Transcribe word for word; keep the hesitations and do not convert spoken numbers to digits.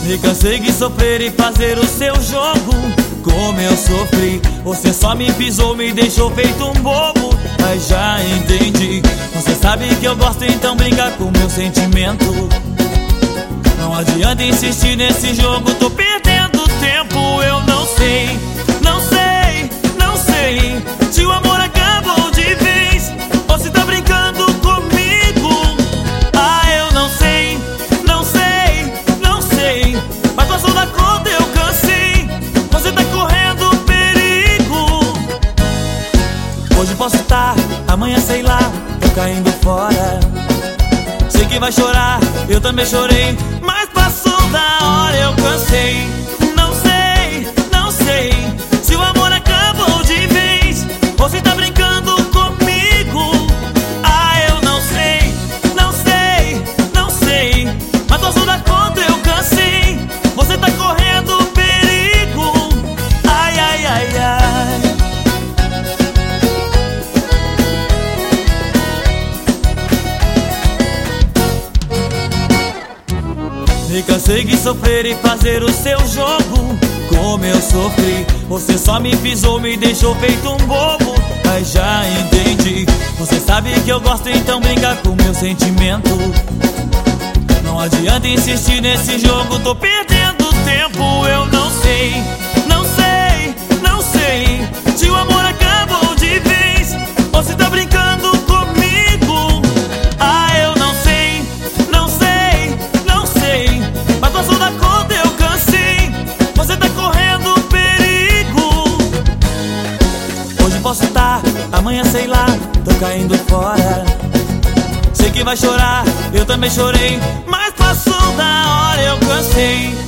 Me cansei de sofrer e fazer o seu jogo. Como eu sofri, você só me pisou, me deixou feito um bobo. Mas já entendi, você sabe que eu gosto, então brinca com meu sentimento. Não adianta insistir nesse jogo, tô perdendo tempo. Eu não sei, não sei, não sei se o amor acabou de vez ou se tá brincando comigo. Ah, eu não sei, não sei, não sei, mas passou da conta, eu cansei. Você tá correndo perigo. Hoje posso estar, amanhã sei lá, tô caindo fora. Sei que vai chorar, eu também chorei, mas passou da hora, eu cansei. Não sei, não sei se o amor acabou de vez ou se tá brincando comigo. Ah, eu não sei, não sei, não sei, mas passou da conta, eu cansei. Você tá correndo perigo. Ai, ai, ai, ai. Me cansei de sofrer e fazer o seu jogo. Como eu sofri, você só me pisou, me deixou feito um bobo. Mas já entendi, você sabe que eu gosto, então brinca com meu sentimento. Não adianta insistir nesse jogo, tô perdendo tempo. Eu não sei, não sei, não sei se o amor acabou de vez ou se tá brincando comigo. Ah, eu não sei, não sei, não sei, mas passou da conta, eu cansei. Você tá correndo perigo. Hoje posso estar, amanhã sei lá, tô caindo fora. Sei que vai chorar, eu também chorei, mas passou da hora, eu cansei.